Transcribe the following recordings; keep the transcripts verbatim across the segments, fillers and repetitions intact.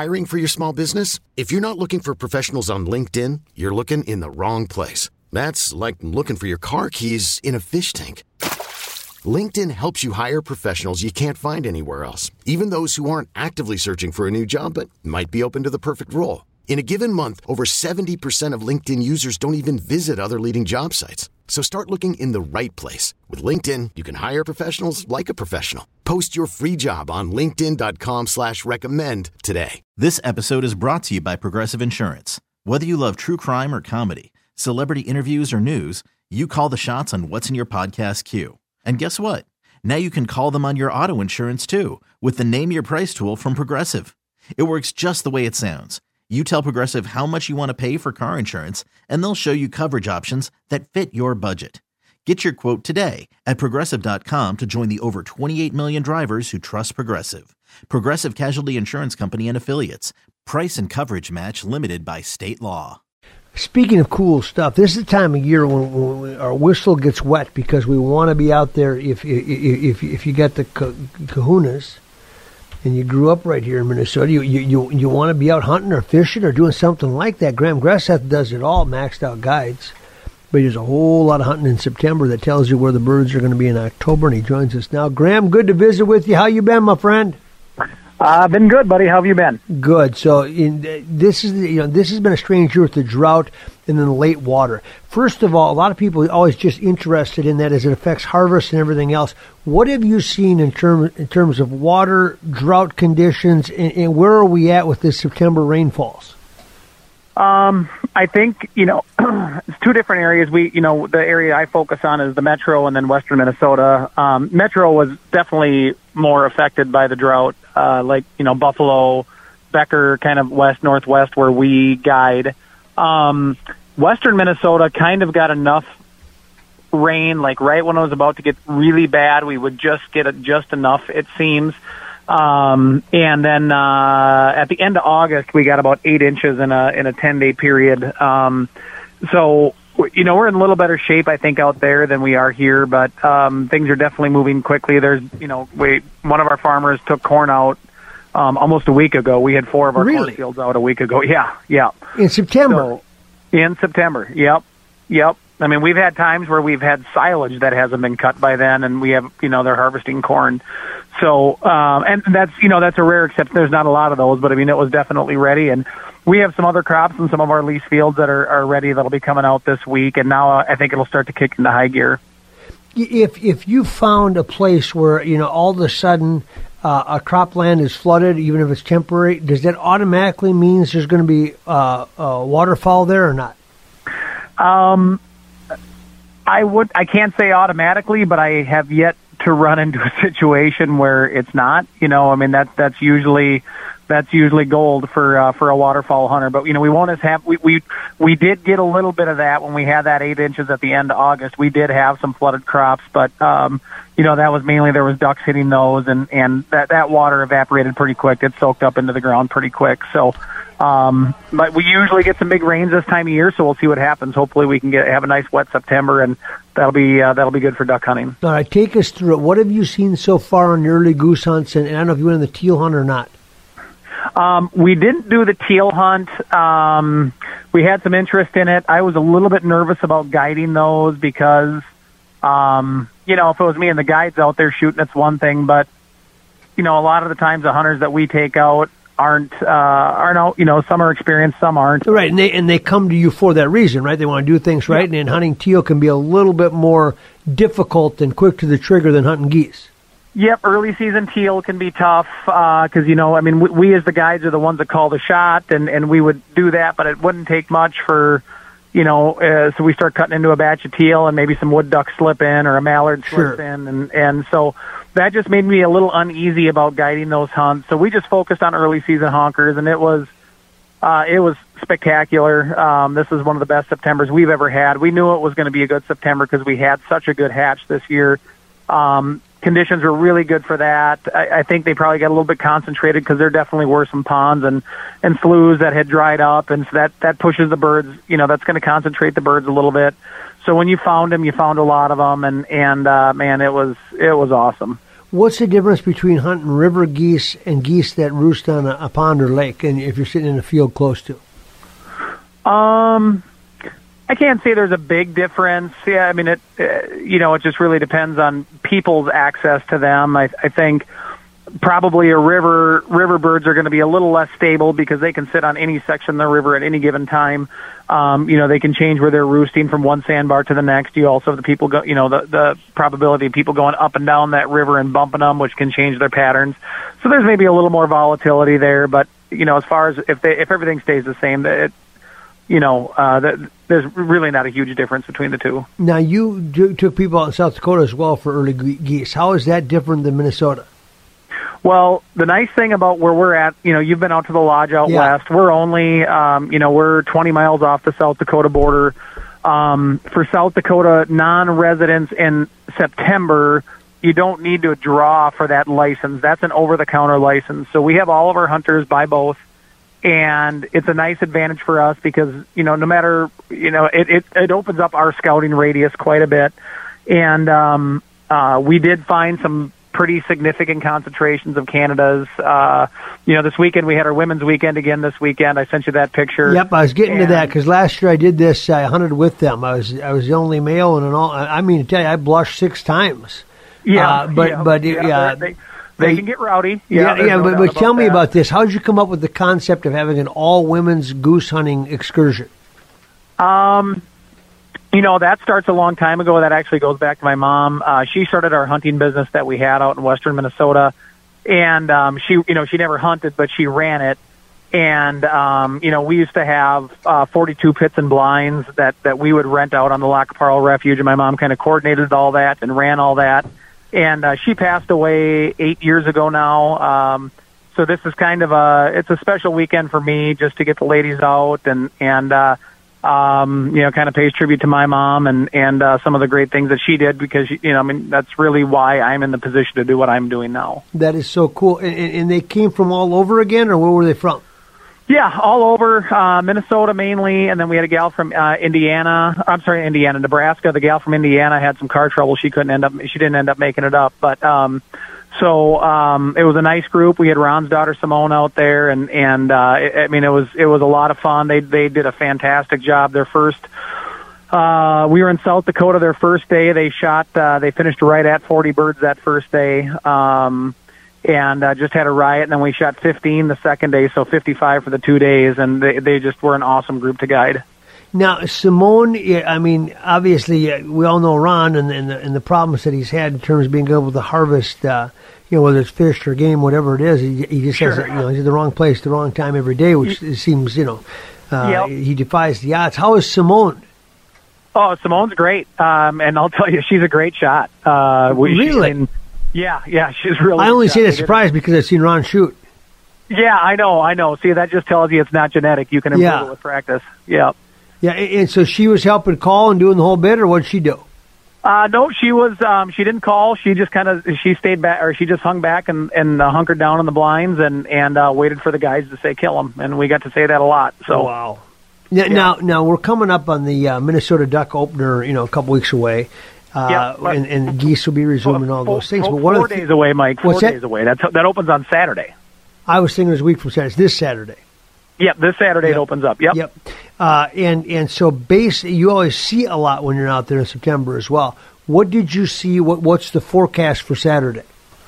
Hiring for your small business? If you're not looking for professionals on LinkedIn, you're looking in the wrong place. That's like looking for your car keys in a fish tank. LinkedIn helps you hire professionals you can't find anywhere else, even those who aren't actively searching for a new job but might be open to the perfect role. In a given month, over seventy percent of LinkedIn users don't even visit other leading job sites. So start looking in the right place. With LinkedIn, you can hire professionals like a professional. Post your free job on linkedin dot com slash recommend today. This episode is brought to you by Progressive Insurance. Whether you love true crime or comedy, celebrity interviews or news, you call the shots on what's in your podcast queue. And guess what? Now you can call them on your auto insurance too with the Name Your Price tool from Progressive. It works just the way it sounds. You tell Progressive how much you want to pay for car insurance, and they'll show you coverage options that fit your budget. Get your quote today at progressive dot com to join the over twenty-eight million drivers who trust Progressive. Progressive Casualty Insurance Company and Affiliates. Price and coverage match limited by state law. Speaking of cool stuff, this is the time of year when, when our whistle gets wet because we want to be out there. If if if, if you got the kahunas and you grew up right here in Minnesota, you you you, you want to be out hunting or fishing or doing something like that. Graham Gresseth does it all, maxed out guides. But there's a whole lot of hunting in September that tells you where the birds are going to be in October, and he joins us now. Graham, good to visit with you. How you been, my friend? I've uh, been good, buddy. How have you been? Good. So in, uh, this is you know this has been a strange year with the drought and then the late water. First of all, a lot of people are always just interested in that as it affects harvest and everything else. What have you seen in terms in terms of water, drought conditions, and, and where are we at with this September rainfalls? Um, I think, you know, it's two different areas. We, you know, the area I focus on is the metro and then western Minnesota. Um, metro was definitely more affected by the drought, uh, like, you know, Buffalo, Becker, kind of west, northwest where we guide. Um, western Minnesota kind of got enough rain, like right when it was about to get really bad, we would just get it just enough, it seems. Um, and then, uh, at the end of August, we got about eight inches in a, in a ten day period. Um, so, you know, we're in a little better shape, I think, out there than we are here, but, um, things are definitely moving quickly. There's, you know, we, one of our farmers took corn out, um, almost a week ago. We had four of our really? cornfields out a week ago. Yeah. Yeah. In September. So, in September. Yep. Yep. I mean, we've had times where we've had silage that hasn't been cut by then, and we have, you know, they're harvesting corn. So, um, and that's, you know, that's a rare exception. There's not a lot of those, but I mean, it was definitely ready. And we have some other crops and some of our lease fields that are, are ready that'll be coming out this week. And now uh, I think it'll start to kick into high gear. If, if you found a place where, you know, all of a sudden uh, a cropland is flooded, even if it's temporary, does that automatically means there's going to be uh, a waterfall there or not? Um, I would, I can't say automatically, but I have yet to run into a situation where it's not, you know, I mean, that's, that's usually, that's usually gold for, uh, for a waterfowl hunter. But, you know, we won't have, we, we, we did get a little bit of that when we had that eight inches at the end of August. We did have some flooded crops, but, um, you know, that was mainly there was ducks hitting those, and, and that, that water evaporated pretty quick. It soaked up into the ground pretty quick. So, Um, but we usually get some big rains this time of year, so we'll see what happens. Hopefully we can get have a nice wet September, and that'll be uh, that'll be good for duck hunting. All right, take us through it. What have you seen so far on the early goose hunts, and, and I don't know if you went on the teal hunt or not. Um, we didn't do the teal hunt. Um, we had some interest in it. I was a little bit nervous about guiding those because, um, you know, if it was me and the guides out there shooting, it's one thing, but, you know, a lot of the times the hunters that we take out aren't, uh, aren't out, you know, some are experienced, some aren't. Right, and they and they come to you for that reason, right? They want to do things right, yeah. And hunting teal can be a little bit more difficult and quick to the trigger than hunting geese. Yep, early season teal can be tough because, uh, you know, I mean, we, we as the guides are the ones that call the shot, and, and we would do that, but it wouldn't take much for, you know, uh, so we start cutting into a batch of teal and maybe some wood ducks slip in or a mallard sure. slips in, and, and so that just made me a little uneasy about guiding those hunts. So we just focused on early season honkers, and it was uh, it was spectacular. Um, this is one of the best Septembers we've ever had. We knew it was going to be a good September because we had such a good hatch this year. Um, conditions were really good for that. I, I think they probably got a little bit concentrated because there definitely were some ponds and, and sloughs that had dried up, and so that, that pushes the birds, you know, that's going to concentrate the birds a little bit. So when you found them, you found a lot of them, and, and uh, man, it was it was awesome. What's the difference between hunting river geese and geese that roost on a, a pond or lake, and if you're sitting in a field close to? Um, I can't say there's a big difference. Yeah, I mean, it, uh, you know, it just really depends on people's access to them. I, I think probably a river, river birds are going to be a little less stable because they can sit on any section of the river at any given time. Um, you know, they can change where they're roosting from one sandbar to the next. You also have the people go, you know, the, the probability of people going up and down that river and bumping them, which can change their patterns. So there's maybe a little more volatility there, but, you know, as far as if they, if everything stays the same, it, you know, uh, that, there's really not a huge difference between the two. Now, you do, took people out in South Dakota as well for early geese. How is that different than Minnesota? Well, the nice thing about where we're at, you know, you've been out to the lodge out yeah. west. We're only, um, you know, we're twenty miles off the South Dakota border. Um, for South Dakota non-residents in September, you don't need to draw for that license. That's an over-the-counter license. So we have all of our hunters buy both, and it's a nice advantage for us because, you know, no matter, you know, it, it, it opens up our scouting radius quite a bit. And um, uh, we did find some pretty significant concentrations of Canadas. Uh, you know, this weekend we had our women's weekend again this weekend. I sent you that picture. Yep, I was getting and, to that because last year I did this. I hunted with them. I was I was the only male, and all. I mean, to tell you, I blushed six times. Yeah, uh, but yeah, but yeah, yeah, they, they can get rowdy. Yeah, yeah. yeah no but, but tell me that. about this. How did you come up with the concept of having an all women's goose hunting excursion? Um. You know, that starts a long time ago. That actually goes back to my mom. Uh, she started our hunting business that we had out in western Minnesota. And um, she, you know, she never hunted, but she ran it. And, um, you know, we used to have uh, forty-two pits and blinds that, that we would rent out on the Lac Parle Refuge. And my mom kind of coordinated all that and ran all that. And uh, she passed away eight years ago now. Um, so this is kind of a, it's a special weekend for me just to get the ladies out and, and, uh, um, you know, kind of pays tribute to my mom and, and, uh, some of the great things that she did because, you know, I mean, that's really why I'm in the position to do what I'm doing now. That is so cool. And, and they came from all over again, or where were they from? Yeah, all over, uh, Minnesota mainly. And then we had a gal from, uh, Indiana. I'm sorry, Indiana, Nebraska. The gal from Indiana had some car trouble. She couldn't end up, she didn't end up making it up. But, um, So um, it was a nice group. We had Ron's daughter Simone out there, and and uh, it, I mean it was it was a lot of fun. They they did a fantastic job. Their first, uh, we were in South Dakota. Their first day, they shot. Uh, they finished right at forty birds that first day, um, and uh, just had a riot. And then we shot fifteen the second day, so fifty-five for the two days. And they they just were an awesome group to guide. Now, Simone, I mean, obviously, we all know Ron and, and, the, and the problems that he's had in terms of being able to harvest, uh, you know, whether it's fish or game, whatever it is. He, he just sure. has, you know, he's at the wrong place, the wrong time every day, which it seems, you know, uh, yep. he defies the odds. How is Simone? Oh, Simone's great, um, and I'll tell you, she's a great shot. Uh, we, really? She's, yeah, yeah, she's really. I only shot. say that surprised because I've seen Ron shoot. Yeah, I know, I know. See, that just tells you it's not genetic. You can improve Yeah. it with practice. Yeah. Yeah, and so she was helping call and doing the whole bit, or what did she do? Uh, no, she was. Um, she didn't call. She just kind of she stayed back, or she just hung back and and uh, hunkered down in the blinds and and uh, waited for the guys to say kill them, and we got to say that a lot. So wow. Now, yeah. now, now we're coming up on the uh, Minnesota Duck opener. You know, a couple weeks away. Uh, yeah, but, and, and geese will be resuming all four, those things. Four, but one four of the days away, Mike. Four What's that? days away. That's that opens on Saturday. I was thinking it was a week from Saturday. It's this Saturday. Yep, this Saturday Yep. it opens up. Yep. Yep. Uh, and and so base you always see a lot when you're out there in September as well. What did you see? What what's the forecast for Saturday?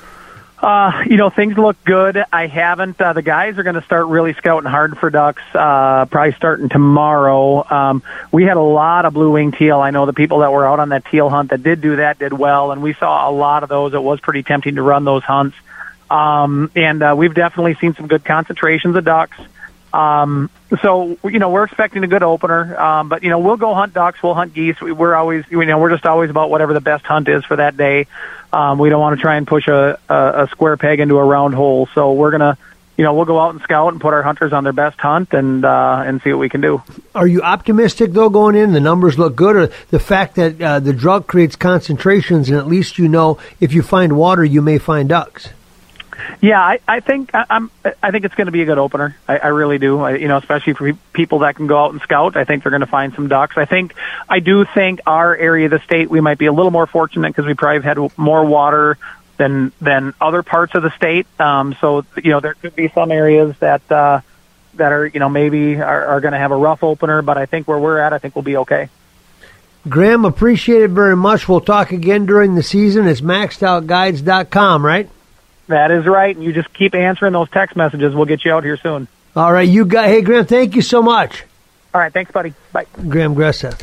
Uh, you know, things look good. I haven't. Uh, the guys are going to start really scouting hard for ducks. Uh, probably starting tomorrow. Um, we had a lot of blue-winged teal. I know the people that were out on that teal hunt that did do that did well, and we saw a lot of those. It was pretty tempting to run those hunts. Um, and uh, we've definitely seen some good concentrations of ducks. Um, so, you know, we're expecting a good opener. Um, but, you know, we'll go hunt ducks. We'll hunt geese. We, we're always, you know, we're just always about whatever the best hunt is for that day. Um, we don't want to try and push a, a, a square peg into a round hole. So we're going to, you know, we'll go out and scout and put our hunters on their best hunt and, uh, and see what we can do. Are you optimistic, though, going in? The numbers look good, or the fact that uh, the drought creates concentrations, and at least you know if you find water, you may find ducks? Yeah, I, I think I, I'm. I think it's going to be a good opener. I, I really do. I, you know, especially for people that can go out and scout. I think they're going to find some ducks. I think, I do think our area of the state we might be a little more fortunate because we probably have had more water than than other parts of the state. Um, so you know there could be some areas that uh, that are you know maybe are, are going to have a rough opener, but I think where we're at, I think we'll be okay. Graham, appreciate it very much. We'll talk again during the season. It's maxed out guides dot com, right? That is right. And you just keep answering those text messages. We'll get you out here soon. All right, you got. Hey, Graham, thank you so much. All right, thanks, buddy. Bye. Graham Gresseth.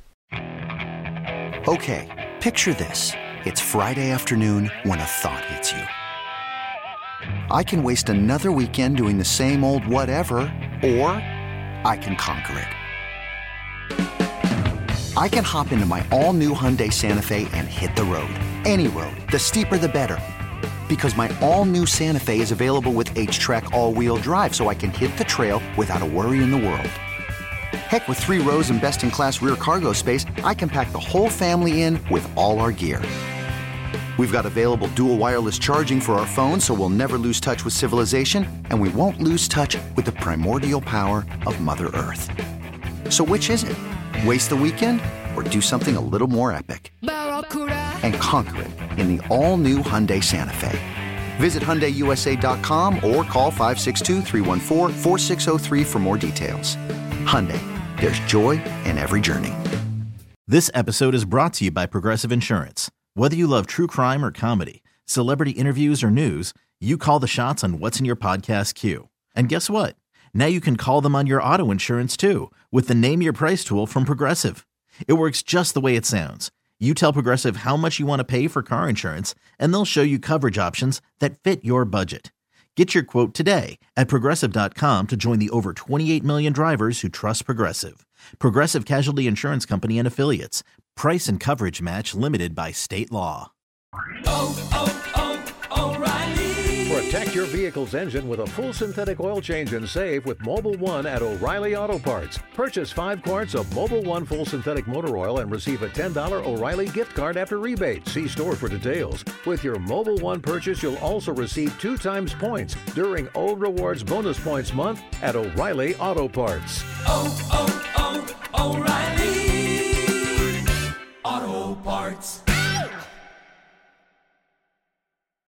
Okay, picture this. It's Friday afternoon when a thought hits you. I can waste another weekend doing the same old whatever, or I can conquer it. I can hop into my all-new Hyundai Santa Fe and hit the road. Any road. The steeper, the better. Because my all-new Santa Fe is available with H-Track all-wheel drive, so I can hit the trail without a worry in the world. Heck, with three rows and best-in-class rear cargo space, I can pack the whole family in with all our gear. We've got available dual wireless charging for our phones, so we'll never lose touch with civilization, and we won't lose touch with the primordial power of Mother Earth. So which is it? Waste the weekend or do something a little more epic? And conquer it in the all-new Hyundai Santa Fe. Visit Hyundai U S A dot com or call five six two, three one four, four six zero three for more details. Hyundai, there's joy in every journey. This episode is brought to you by Progressive Insurance. Whether you love true crime or comedy, celebrity interviews or news, you call the shots on what's in your podcast queue. And guess what? Now you can call them on your auto insurance too with the Name Your Price tool from Progressive. It works just the way it sounds. You tell Progressive how much you want to pay for car insurance, and they'll show you coverage options that fit your budget. Get your quote today at Progressive dot com to join the over twenty-eight million drivers who trust Progressive. Progressive Casualty Insurance Company and Affiliates. Price and coverage match limited by state law. Oh, oh, oh, O'Reilly. Protect your vehicle's engine with a full synthetic oil change and save with Mobil one at O'Reilly Auto Parts. Purchase five quarts of Mobil one full synthetic motor oil and receive a ten dollars O'Reilly gift card after rebate. See store for details. With your Mobil one purchase, you'll also receive two times points during O Rewards Bonus Points Month at O'Reilly Auto Parts. Oh, oh, oh, O'Reilly Auto Parts.